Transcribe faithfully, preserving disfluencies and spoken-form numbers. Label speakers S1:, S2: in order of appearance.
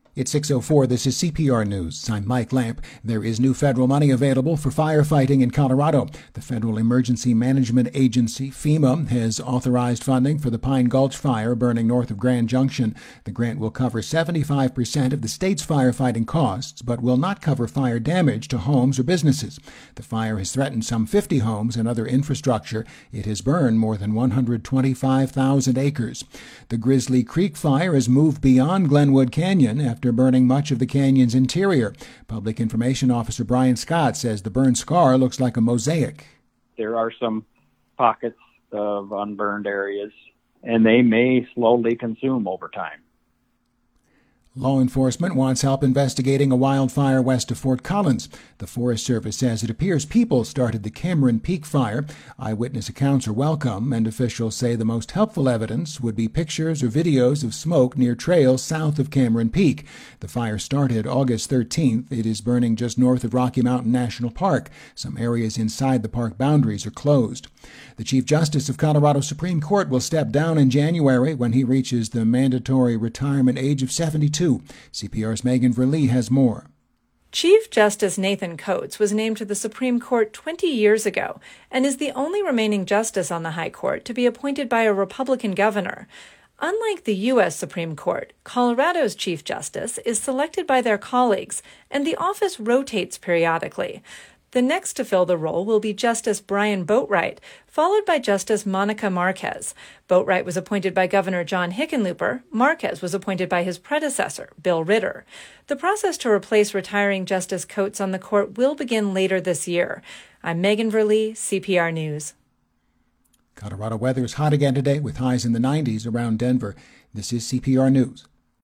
S1: It's six oh four. This is C P R News. I'm Mike Lamp. There is new federal money available for firefighting in Colorado. The Federal Emergency Management Agency, FEMA, has authorized funding for the Pine Gulch fire burning north of Grand Junction. The grant will cover seventy-five percent of the state's firefighting costs, but will not cover fire damage to homes or businesses. The fire has threatened some fifty homes and other infrastructure. It has burned more than one hundred twenty-five thousand acres. The Grizzly Creek fire has moved beyond Glenwood Canyon after burning much of the canyon's interior. Public Information Officer Brian Scott says the burn scar looks like a mosaic.
S2: There are some pockets of unburned areas, and they may slowly consume over time.
S1: Law enforcement wants help investigating a wildfire west of Fort Collins. The Forest Service says it appears people started the Cameron Peak fire. Eyewitness accounts are welcome, and officials say the most helpful evidence would be pictures or videos of smoke near trails south of Cameron Peak. The fire started August thirteenth. It is burning just north of Rocky Mountain National Park. Some areas inside the park boundaries are closed. The Chief Justice of Colorado Supreme Court will step down in January when he reaches the mandatory retirement age of seventy-two. C P R's Megan Verlee has more.
S3: Chief Justice Nathan Coates was named to the Supreme Court twenty years ago and is the only remaining justice on the High Court to be appointed by a Republican governor. Unlike the U S Supreme Court, Colorado's Chief Justice is selected by their colleagues, and the office rotates periodically. The next to fill the role will be Justice Brian Boatwright, followed by Justice Monica Marquez. Boatwright was appointed by Governor John Hickenlooper. Marquez was appointed by his predecessor, Bill Ritter. The process to replace retiring Justice Coates on the court will begin later this year. I'm Megan Verlee, C P R News.
S1: Colorado weather is hot again today with highs in the nineties around Denver. This is C P R News.